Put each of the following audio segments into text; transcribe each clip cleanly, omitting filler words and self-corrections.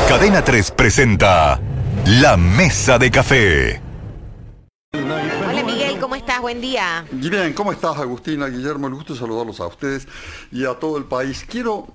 Cadena 3 presenta La Mesa de Café. Hola Miguel, ¿cómo estás? Buen día. Bien, ¿cómo estás, Agustina, Guillermo? El gusto de saludarlos a ustedes y a todo el país. Quiero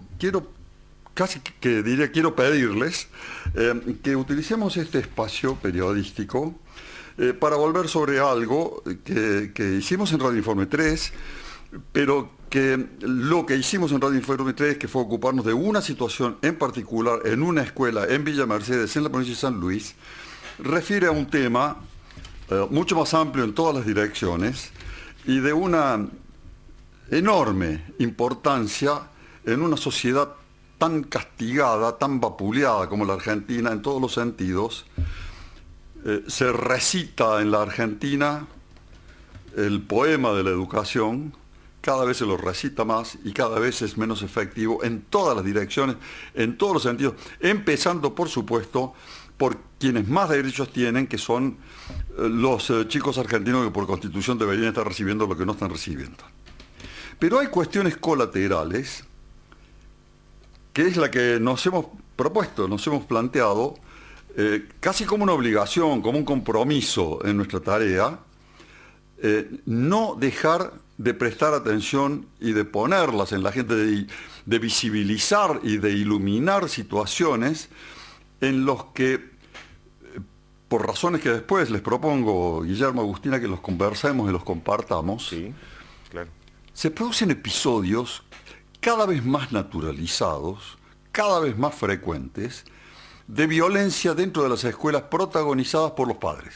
pedirles que utilicemos este espacio periodístico para volver sobre algo que hicimos en Radio Informe 3, pero que lo que hicimos en Radio Informe 3, que fue ocuparnos de una situación en particular en una escuela en Villa Mercedes, en la provincia de San Luis, refiere a un tema mucho más amplio en todas las direcciones y de una enorme importancia en una sociedad tan castigada, tan vapuleada como la Argentina en todos los sentidos. Se recita en la Argentina el poema de la educación, cada vez se lo recita más y cada vez es menos efectivo en todas las direcciones, en todos los sentidos, empezando por supuesto por quienes más derechos tienen, que son los chicos argentinos que por constitución deberían estar recibiendo lo que no están recibiendo. Pero hay cuestiones colaterales, que es la que nos hemos propuesto, nos hemos planteado, casi como una obligación, como un compromiso en nuestra tarea, no dejar de prestar atención y de ponerlas en la gente, de visibilizar y de iluminar situaciones en los que, por razones que después les propongo, Guillermo, Agustina, que los conversemos y los compartamos, sí, claro, se producen episodios cada vez más naturalizados, cada vez más frecuentes, de violencia dentro de las escuelas protagonizadas por los padres.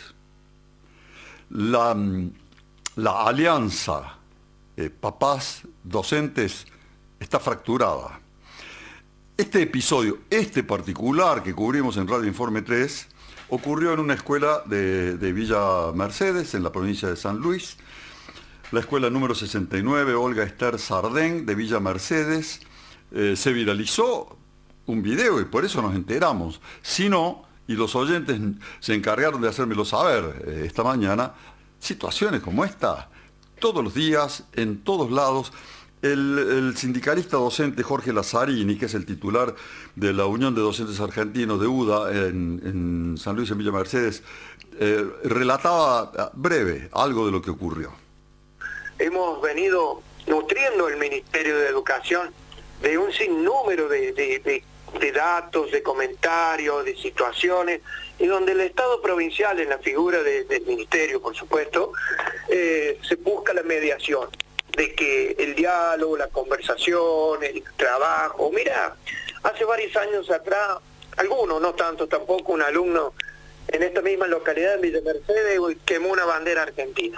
La alianza papás, docentes, está fracturada. Este episodio, este particular que cubrimos en Radio Informe 3, ocurrió en una escuela de Villa Mercedes, en la provincia de San Luis. La escuela número 69, Olga Esther Sardén, de Villa Mercedes. Se viralizó un video y por eso nos enteramos. Si no, y los oyentes se encargaron de hacérmelo saber esta mañana, situaciones como esta, todos los días, en todos lados. El sindicalista docente Jorge Lazzarini, que es el titular de la Unión de Docentes Argentinos de UDA en San Luis, en Villa Mercedes, relataba breve algo de lo que ocurrió. Hemos venido nutriendo el Ministerio de Educación de un sinnúmero de datos, de comentarios, de situaciones, y donde el Estado provincial, en la figura del Ministerio, por supuesto, se busca la mediación, de que el diálogo, la conversación, el trabajo. Mira, hace varios años atrás, algunos, no tanto tampoco, un alumno en esta misma localidad, en Villa Mercedes, quemó una bandera argentina.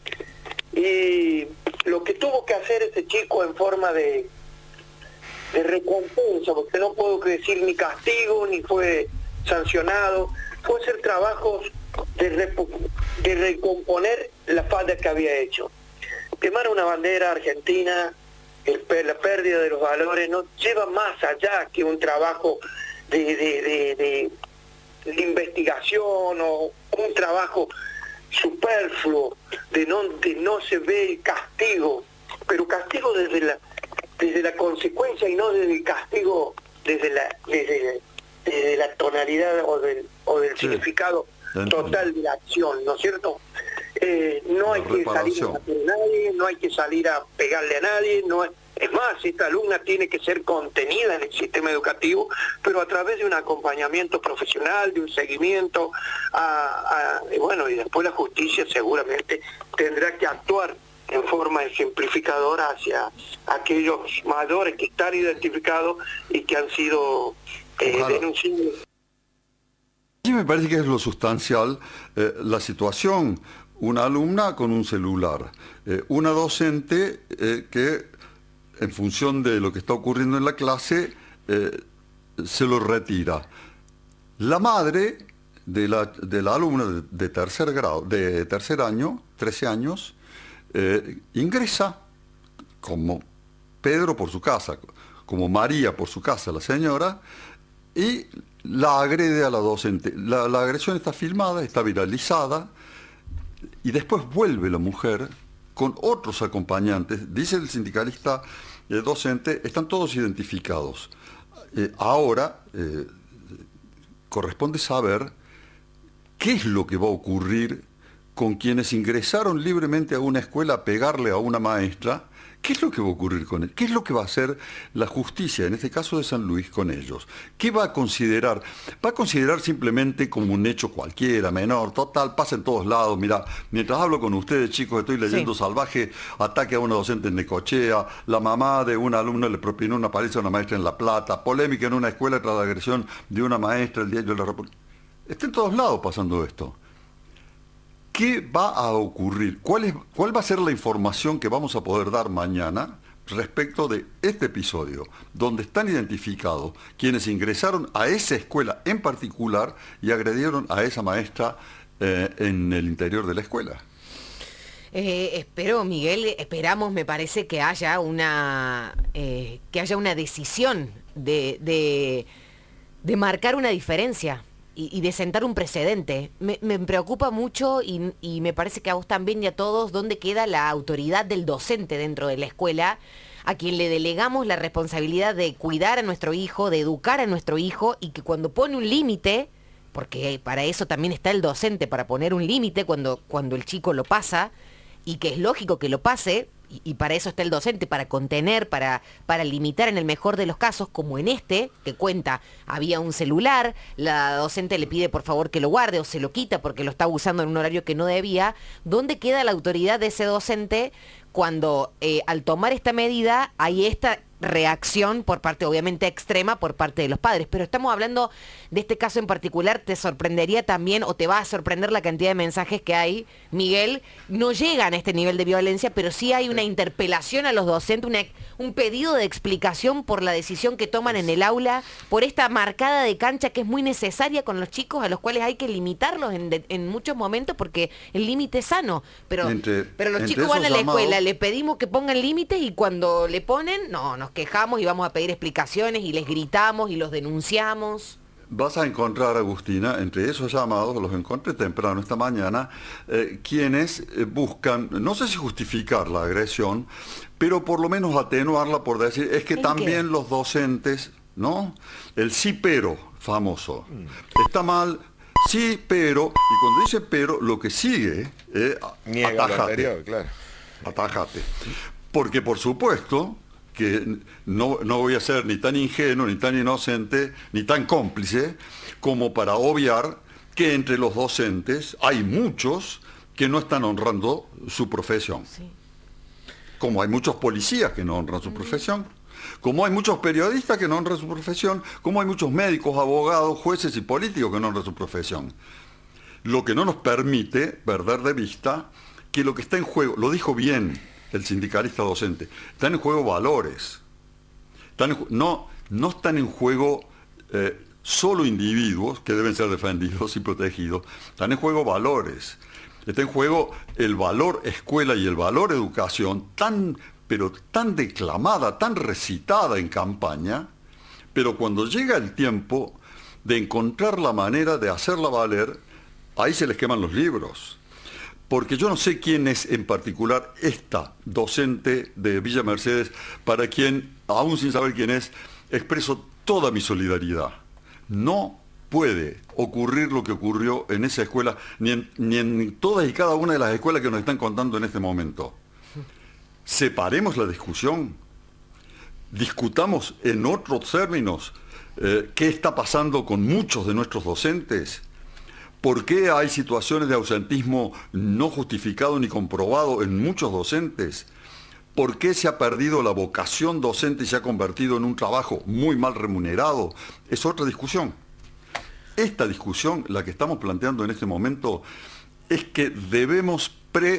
Y lo que tuvo que hacer ese chico en forma de recompensa, porque no puedo decir ni castigo, ni fue sancionado, fue hacer trabajos de recomponer la falta que había hecho. Quemar una bandera argentina, la pérdida de los valores, no lleva más allá que un trabajo de investigación o un trabajo superfluo, de no se ve el castigo, pero castigo desde la consecuencia y no desde el castigo desde la tonalidad o del significado total de la acción, ¿no es cierto? No hay que salir a matar a nadie, no hay que salir a pegarle a nadie, es más, esta alumna tiene que ser contenida en el sistema educativo, pero a través de un acompañamiento profesional, de un seguimiento, y después la justicia seguramente tendrá que actuar en forma ejemplificadora hacia aquellos mayores que están identificados y que han sido denunciados. Sí, me parece que es lo sustancial, la situación. Una alumna con un celular, una docente que, en función de lo que está ocurriendo en la clase, se lo retira. La madre de la alumna de tercer grado, de tercer año, 13 años, ingresa como Pedro por su casa, como María por su casa, la señora, y la agrede a la docente. La agresión está filmada, está viralizada, y después vuelve la mujer con otros acompañantes. Dice el sindicalista docente, están todos identificados. Ahora corresponde saber qué es lo que va a ocurrir con quienes ingresaron libremente a una escuela a pegarle a una maestra. ¿Qué es lo que va a ocurrir con él? ¿Qué es lo que va a hacer la justicia, en este caso de San Luis, con ellos? ¿Qué va a considerar? ¿Va a considerar simplemente como un hecho cualquiera, menor, total, pasa en todos lados? Mira, mientras hablo con ustedes, chicos, estoy leyendo Salvaje ataque a una docente en Necochea, la mamá de un alumno le propinó una paliza a una maestra en La Plata, polémica en una escuela tras la agresión de una maestra, el diario de la República. Está en todos lados pasando esto. ¿Qué va a ocurrir? ¿Cuál va a ser la información que vamos a poder dar mañana respecto de este episodio, donde están identificados quienes ingresaron a esa escuela en particular y agredieron a esa maestra en el interior de la escuela? Espero, Miguel, esperamos, me parece, que haya una decisión de marcar una diferencia. Y de sentar un precedente. Me preocupa mucho y me parece que a vos también y a todos, dónde queda la autoridad del docente dentro de la escuela, a quien le delegamos la responsabilidad de cuidar a nuestro hijo, de educar a nuestro hijo, y que cuando pone un límite, porque para eso también está el docente, para poner un límite cuando el chico lo pasa, y que es lógico que lo pase, y para eso está el docente, para contener, para limitar en el mejor de los casos, como en este, que cuenta, había un celular, la docente le pide por favor que lo guarde o se lo quita porque lo está usando en un horario que no debía. ¿Dónde queda la autoridad de ese docente cuando al tomar esta medida hay esta reacción por parte, obviamente extrema, por parte de los padres? Pero estamos hablando de este caso en particular. Te sorprendería también, o te va a sorprender la cantidad de mensajes que hay, Miguel. No llegan a este nivel de violencia, pero sí hay una interpelación a los docentes, un pedido de explicación por la decisión que toman en el aula, por esta marcada de cancha que es muy necesaria con los chicos, a los cuales hay que limitarlos en muchos momentos, porque el límite es sano. Pero los chicos van a la escuela, le pedimos que pongan límites, y cuando le ponen, no, nos quejamos y vamos a pedir explicaciones y les gritamos y los denunciamos. Vas a encontrar, Agustina, entre esos llamados, los encontré temprano esta mañana, quienes buscan, no sé si justificar la agresión, pero por lo menos atenuarla por decir, es que también los docentes, ¿no? El sí pero famoso. Está mal, sí pero, y cuando dice pero, lo que sigue, niega lo anterior, claro. Atájate. Porque por supuesto que no voy a ser ni tan ingenuo, ni tan inocente, ni tan cómplice, como para obviar que entre los docentes hay muchos que no están honrando su profesión. Sí. Como hay muchos policías que no honran su profesión, como hay muchos periodistas que no honran su profesión, como hay muchos médicos, abogados, jueces y políticos que no honran su profesión. Lo que no nos permite perder de vista que lo que está en juego, lo dijo bien el sindicalista docente, están en juego valores. No están en juego solo individuos que deben ser defendidos y protegidos, están en juego valores. Está en juego el valor escuela y el valor educación, pero tan declamada, tan recitada en campaña, pero cuando llega el tiempo de encontrar la manera de hacerla valer, ahí se les queman los libros. Porque yo no sé quién es en particular esta docente de Villa Mercedes, para quien, aún sin saber quién es, expreso toda mi solidaridad. No puede ocurrir lo que ocurrió en esa escuela, ni en todas y cada una de las escuelas que nos están contando en este momento. Separemos la discusión, discutamos en otros términos qué está pasando con muchos de nuestros docentes. ¿Por qué hay situaciones de ausentismo no justificado ni comprobado en muchos docentes? ¿Por qué se ha perdido la vocación docente y se ha convertido en un trabajo muy mal remunerado? Es otra discusión. Esta discusión, la que estamos planteando en este momento, es que debemos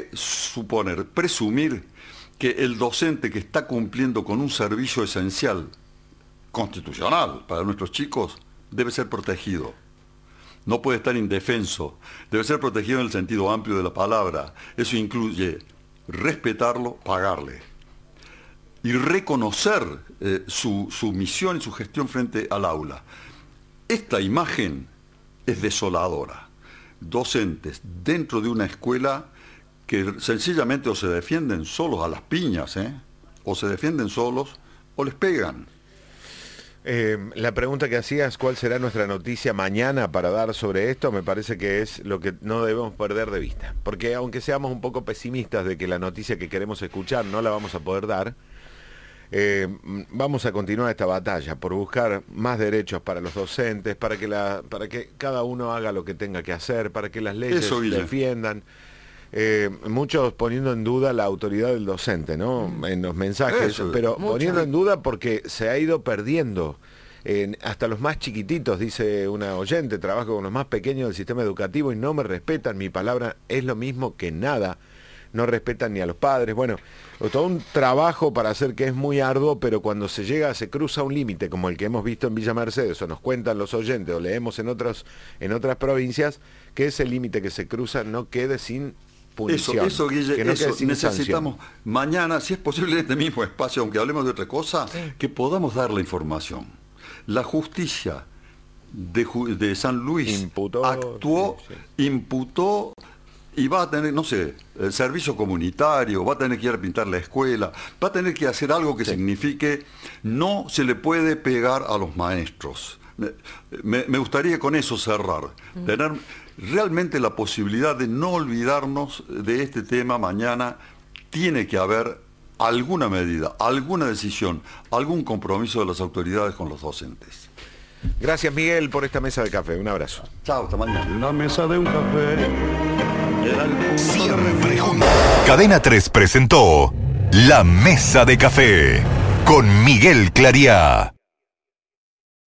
presumir que el docente que está cumpliendo con un servicio esencial, constitucional para nuestros chicos, debe ser protegido. No puede estar indefenso, debe ser protegido en el sentido amplio de la palabra. Eso incluye respetarlo, pagarle y reconocer su misión y su gestión frente al aula. Esta imagen es desoladora. Docentes dentro de una escuela que sencillamente o se defienden solos a las piñas, o se defienden solos o les pegan. La pregunta que hacías, ¿cuál será nuestra noticia mañana para dar sobre esto? Me parece que es lo que no debemos perder de vista. Porque aunque seamos un poco pesimistas de que la noticia que queremos escuchar no la vamos a poder dar, vamos a continuar esta batalla por buscar más derechos para los docentes, para que cada uno haga lo que tenga que hacer, para que las leyes defiendan. Muchos poniendo en duda la autoridad del docente, ¿no? En los mensajes, pero poniendo en duda porque se ha ido perdiendo. Hasta los más chiquititos, dice una oyente, trabajo con los más pequeños del sistema educativo y no me respetan, mi palabra es lo mismo que nada, no respetan ni a los padres. Bueno, todo un trabajo para hacer que es muy arduo, pero cuando se cruza un límite como el que hemos visto en Villa Mercedes, o nos cuentan los oyentes, o leemos en otras provincias, que ese límite que se cruza no quede sin punición. Eso, Guille, necesitamos mañana, si es posible en este mismo espacio, aunque hablemos de otra cosa, que podamos dar la información. La justicia de San Luis imputó y va a tener, no sé, el servicio comunitario, va a tener que ir a pintar la escuela, va a tener que hacer algo que signifique no se le puede pegar a los maestros. Me gustaría con eso cerrar, tener realmente la posibilidad de no olvidarnos de este tema mañana. Tiene que haber alguna medida, alguna decisión, algún compromiso de las autoridades con los docentes. Gracias, Miguel, por esta mesa de café. Un abrazo. Chao, hasta mañana. La mesa de un café. Siempre juntos. Cadena 3 presentó La Mesa de Café con Miguel Clariá.